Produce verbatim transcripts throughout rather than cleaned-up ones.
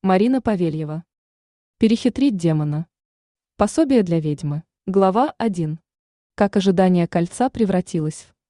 Марина Павельева. Перехитрить демона. Пособие для ведьмы. Глава один. Как ожидание кольца превратилось в...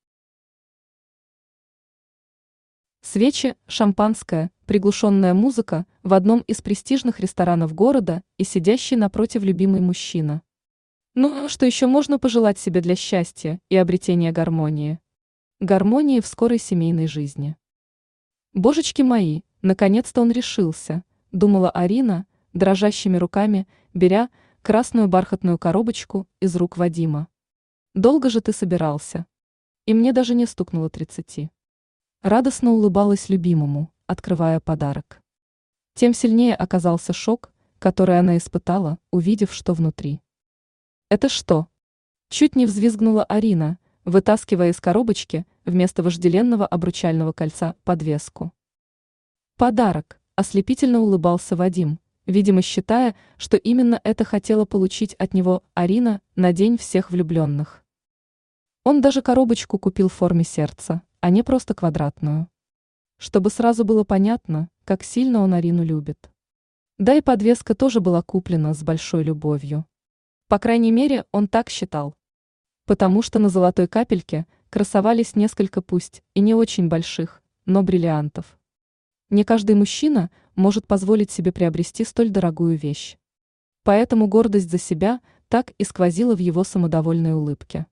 Свечи, шампанское, приглушенная музыка в одном из престижных ресторанов города и сидящий напротив любимый мужчина. Ну, что еще можно пожелать себе для счастья и обретения гармонии? Гармонии в скорой семейной жизни. Божечки мои, наконец-то он решился, думала Арина, дрожащими руками, беря красную бархатную коробочку из рук Вадима. Долго же ты собирался? И мне даже не стукнуло тридцати. Радостно улыбалась любимому, открывая подарок. Тем сильнее оказался шок, который она испытала, увидев, что внутри. «Это что?» Чуть не взвизгнула Арина, вытаскивая из коробочки вместо вожделенного обручального кольца подвеску. «Подарок», – ослепительно улыбался Вадим, видимо считая, что именно это хотела получить от него Арина на День всех влюбленных. Он даже коробочку купил в форме сердца, а не просто квадратную. Чтобы сразу было понятно, как сильно он Арину любит. Да и подвеска тоже была куплена с большой любовью. По крайней мере, он так считал. Потому что на золотой капельке красовались несколько пусть и не очень больших, но бриллиантов. Не каждый мужчина может позволить себе приобрести столь дорогую вещь. Поэтому гордость за себя так и сквозила в его самодовольной улыбке.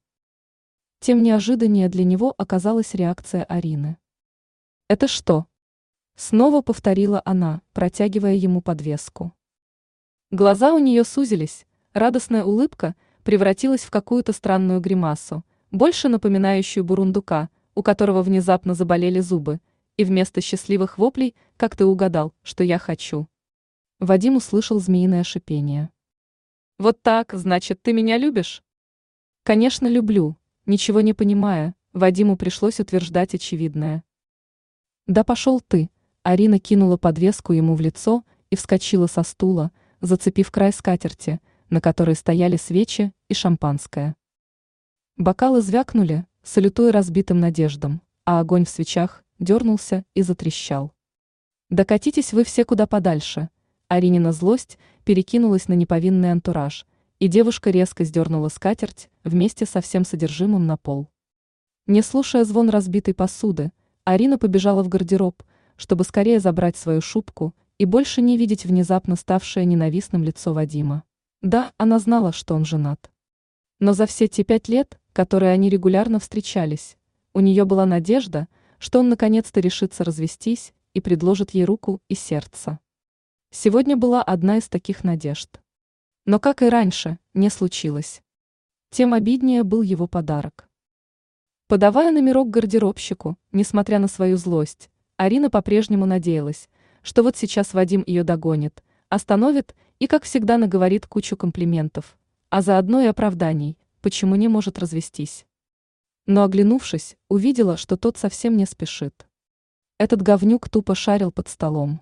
Тем неожиданнее для него оказалась реакция Арины. «Это что?» – снова повторила она, протягивая ему подвеску. Глаза у нее сузились, радостная улыбка превратилась в какую-то странную гримасу, больше напоминающую бурундука, у которого внезапно заболели зубы, и вместо счастливых воплей «как ты угадал, что я хочу?» Вадим услышал змеиное шипение. «Вот так, значит, ты меня любишь?» «Конечно, люблю», ничего не понимая, Вадиму пришлось утверждать очевидное. «Да пошел ты!» Арина кинула подвеску ему в лицо и вскочила со стула, зацепив край скатерти, на которой стояли свечи и шампанское. Бокалы звякнули, салютуя разбитым надеждам, а огонь в свечах дернулся и затрещал. «Да катитесь вы все куда подальше!» Аринина злость перекинулась на неповинный антураж, и девушка резко сдернула скатерть вместе со всем содержимым на пол. Не слушая звон разбитой посуды, Арина побежала в гардероб, чтобы скорее забрать свою шубку и больше не видеть внезапно ставшее ненавистным лицо Вадима. Да, она знала, что он женат. Но за все те пять лет, которые они регулярно встречались, у нее была надежда, что он наконец-то решится развестись и предложит ей руку и сердце. Сегодня была одна из таких надежд. Но, как и раньше, не случилось. Тем обиднее был его подарок. Подавая номерок гардеробщику, несмотря на свою злость, Арина по-прежнему надеялась, что вот сейчас Вадим ее догонит, остановит и, как всегда, наговорит кучу комплиментов, а заодно и оправданий, почему не может развестись. Но, оглянувшись, увидела, что тот совсем не спешит. Этот говнюк тупо шарил под столом.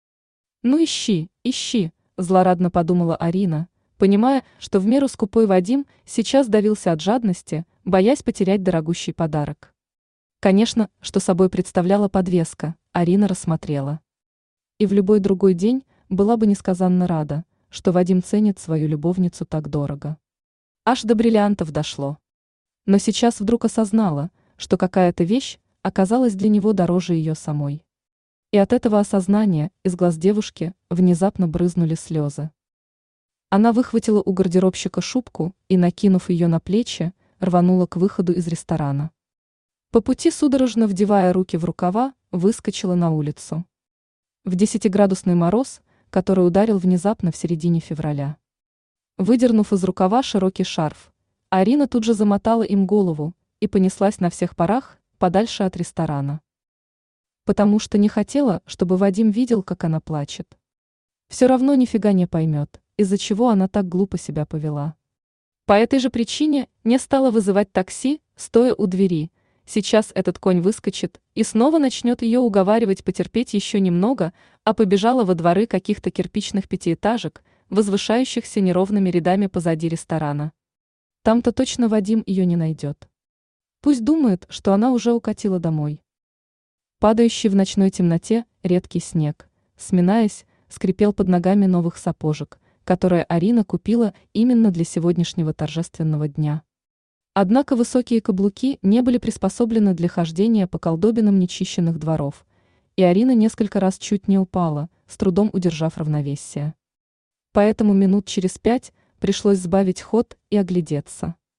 «Ну ищи, ищи», – злорадно подумала Арина, понимая, что в меру скупой Вадим сейчас давился от жадности, боясь потерять дорогущий подарок. Конечно, что собой представляла подвеска, Арина рассмотрела. И в любой другой день была бы несказанно рада, что Вадим ценит свою любовницу так дорого. Аж до бриллиантов дошло. Но сейчас вдруг осознала, что какая-то вещь оказалась для него дороже ее самой. И от этого осознания из глаз девушки внезапно брызнули слезы. Она выхватила у гардеробщика шубку и, накинув ее на плечи, рванула к выходу из ресторана. По пути, судорожно вдевая руки в рукава, выскочила на улицу. В десятиградусный мороз, который ударил внезапно в середине февраля. Выдернув из рукава широкий шарф, Арина тут же замотала им голову и понеслась на всех парах подальше от ресторана. Потому что не хотела, чтобы Вадим видел, как она плачет. Все равно нифига не поймет, из-за чего она так глупо себя повела. По этой же причине не стала вызывать такси, стоя у двери. Сейчас этот конь выскочит и снова начнет ее уговаривать потерпеть еще немного, а побежала во дворы каких-то кирпичных пятиэтажек, возвышающихся неровными рядами позади ресторана. Там-то точно Вадим ее не найдет. Пусть думает, что она уже укатила домой. Падающий в ночной темноте редкий снег, сминаясь, скрипел под ногами новых сапожек, которые Арина купила именно для сегодняшнего торжественного дня. Однако высокие каблуки не были приспособлены для хождения по колдобинам нечищенных дворов, и Арина несколько раз чуть не упала, с трудом удержав равновесие. Поэтому минут через пять пришлось сбавить ход и оглядеться.